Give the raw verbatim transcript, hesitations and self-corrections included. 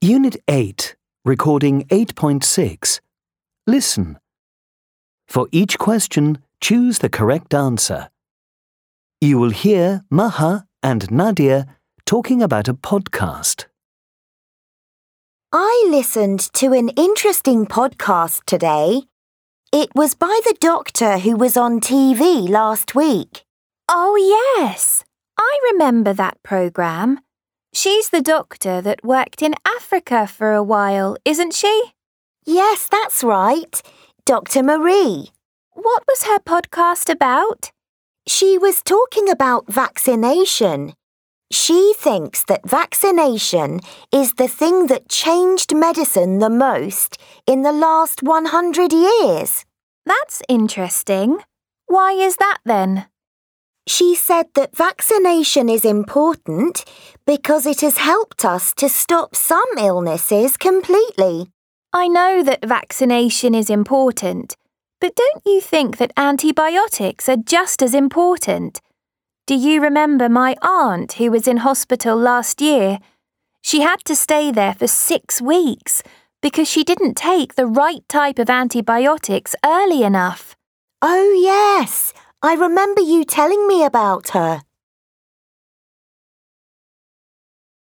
Unit eight, Recording eight point six. Listen. For each question, choose the correct answer. You will hear Maha and Nadia talking about a podcast. I listened to an interesting podcast today. It was by the doctor who was on T V last week. Oh, yes. I remember that programme. She's the doctor that worked in Africa for a while, isn't she? Yes, that's right. Doctor Marie. What was her podcast about? She was talking about vaccination. She thinks that vaccination is the thing that changed medicine the most in the last one hundred years. That's interesting. Why is that then? She said that vaccination is important because it has helped us to stop some illnesses completely. I know that vaccination is important, but don't you think that antibiotics are just as important? Do you remember my aunt who was in hospital last year? She had to stay there for six weeks because she didn't take the right type of antibiotics early enough. Oh, yes. I remember you telling me about her.